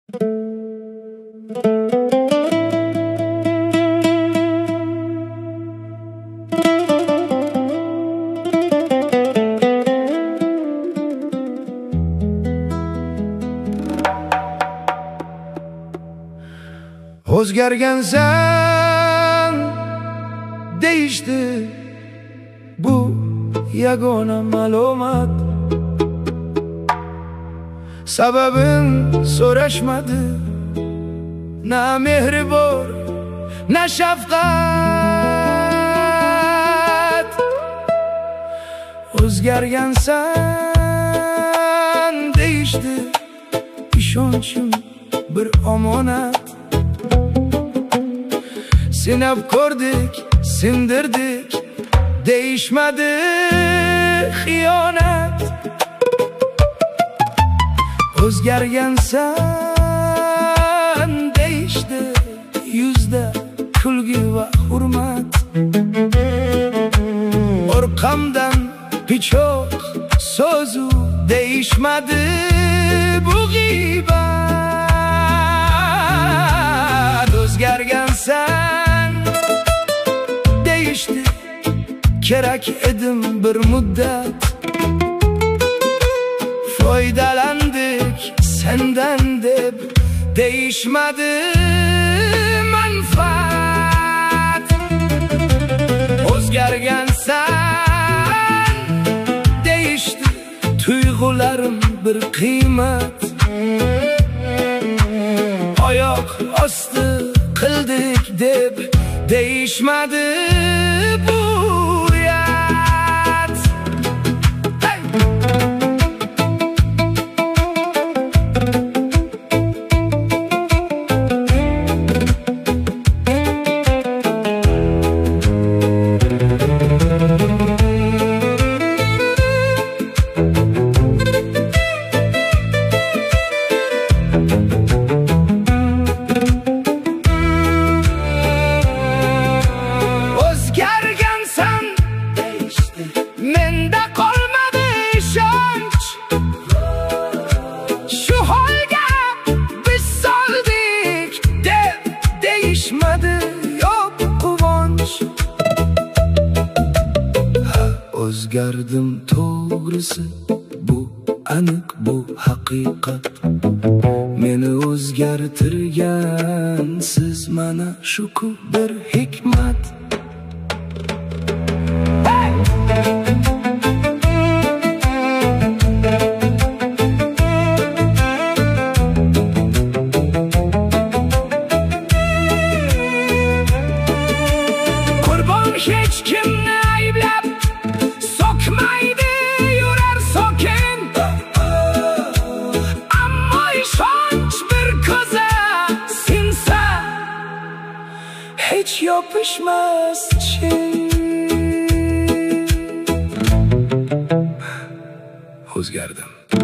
O'zgargansan deyishdi, bu yagona ma'lumot. Sababin so'rashmadi, na mehri bor, na shafqat. O'zgargansan deyishdi, ishonchim bir omonat. Sinab ko'rdik, sindirdik, deyishmadi xiyonat. O'zgargansan deyishdi, yuzda kulgi va hurmat. Orqamdan pichoq so'zu deyishmadi, bu g'iybat. O'zgargansan deyishdi, kerak edim bir muddat. Foydalandik sendan deb, deyishmadi manfaat. O'zgargansan deyishdi, tuyg'ularim bir qiymat. Oyoq osti qildik deb, deyishmadi bu uyat. Menda qolmadi ishonch, shu holga biz soldik deb, deyishmadi yo'q quvonch. O'zgardim to'g'risi, bu aniq, bu haqiqat. Meni o'zgartirgan siz, mana shu-ku bir hikmat. Hech kimni ayblab so'kmaydi, yurar sokin. Ammo ishonch bir ko'za sinsa, hech yopishmas chin. O'zgardim.